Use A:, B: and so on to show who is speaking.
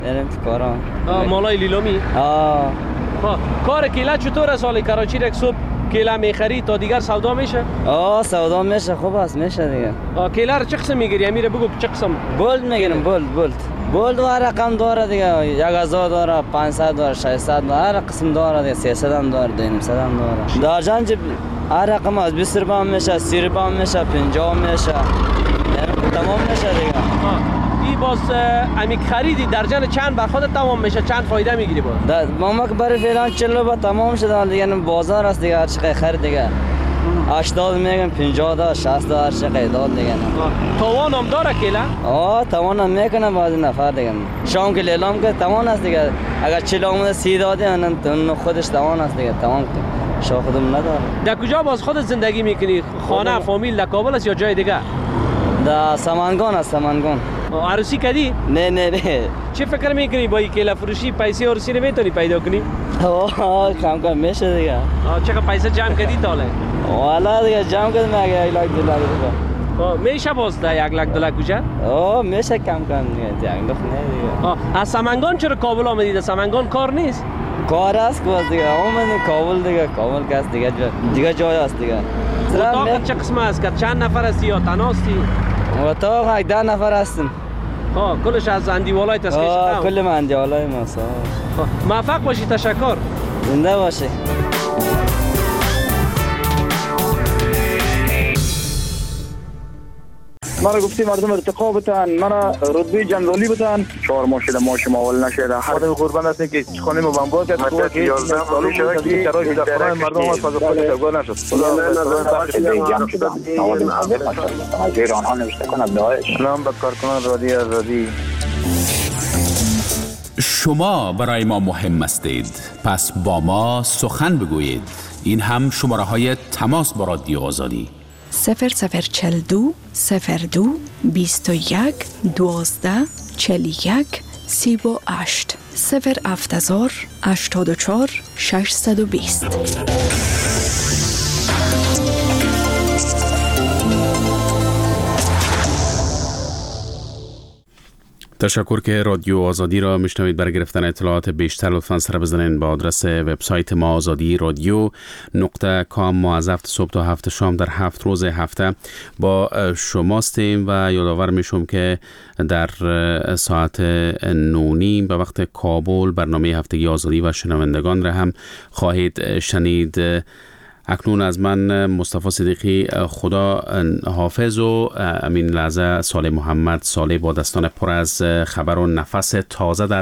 A: میرم تو کارم.
B: مالای لیلومی؟ کار کیله چطور سال کراچی یک صبح کیله میخری تا دیگر سودا میشه؟
A: سودا میشه، خوب است، میشه دیگه.
B: کیله رو چه قسم میگیری؟ امیره بگو چه قسم؟
A: بولد میگیرم، بولد و رقم داره دیگه، 1000 داره، 500 داره، 600 داره، هر قسم داره دیگه، 300 هم داره، 200 هم داره. درجان هر رقم از 20 روپیه هم میشه، 30 روپیه هم میشه، 50 هم میشه، یعنی تمام میشه دیگه.
B: این باز امیک خریدی درجن چند بر خودت تمام میشه، چند فایده میگیری باز؟
A: ماما که برای فعلا 40 روپیه تمام شده دیگه، بازار است دیگه، هر چقدر خرید دیگه. 80 میگم، 50 دا، 60 دا، هر چقدر داد دیگه.
B: توان هم داره کیله؟
A: توان هم میکنه بعضی نفر دیگه. شام که لیلام که توان است دیگه. اگر 40 اومده 30 داده اون خودش توان است دیگه، توان شاه خودم نداره.
B: در کجا باز خودت زندگی میکنی؟ خانه فامیل در کابل است یا جای دیگه؟
A: در سمنگان است، سمنگان.
B: عروسی کردی؟
A: نه.
B: چه فکر میکنی با این کیله فروشی پیسه عروسی نمیتونی پیدا کنی؟
A: کم میشه دیگه.
B: چقدر پیسه جمع کردی تاله؟
A: والا دیگه جمع کردم اگه 1 لک دلار دیگه.
B: میشه باز ده 1 لک دلار کجا؟
A: میشه کم دیگه، 1 لک نه دیگه. از
B: سمنگان چرا کابل آمدید؟ سمنگان کار نیست؟
A: کار است باز دیگه، اومدیم کابل دیگه، کابل که است دیگه جای است دیگه.
B: اتاق چه قسم است؟ که چند نفر هستی یا تنها هستی؟
A: اتاق 10 نفر هستیم.
B: کلش از اندیوالای تسخیش کنم؟
A: کل من اندیوالای ماست.
B: موفق باشی، تشکر.
A: زنده باشی.
C: مرا گفتی مردم ارتقا بتن، مرا رتبه جنرالی بتن، 4 ماه شده ماش ماول نشده. خودم قربان هستم که خانه ما بمبار کرد، تو که 11 سال شده که کرای در مردم از فاز خود تگو نشد. از ایران ها نوشته کند داعش. سلام به کارکنان رادی.
D: شما برای ما مهم هستید، پس با ما سخن بگویید. این هم شماره های تماس با رادیو آزادی:
E: 0042 02 21 12 41 38 070 84 620.
D: تشکر که رادیو آزادی را میشنوید. برای گرفتن اطلاعات بیشتر لطفاً سر بزنید با آدرس وبسایت ما azadi.radio.com. ما از 7 صبح تا 7 شام در 7 روز هفته با شماستیم و یادآور میشم که در ساعت 9:30 به وقت کابل برنامه هفتگی آزادی و شنوندگان را هم خواهید شنید. اکنون از من مصطفی صدیقی خدا حافظ و امین لحظه صالح محمد صالح با دستان پر از خبر و نفس تازه در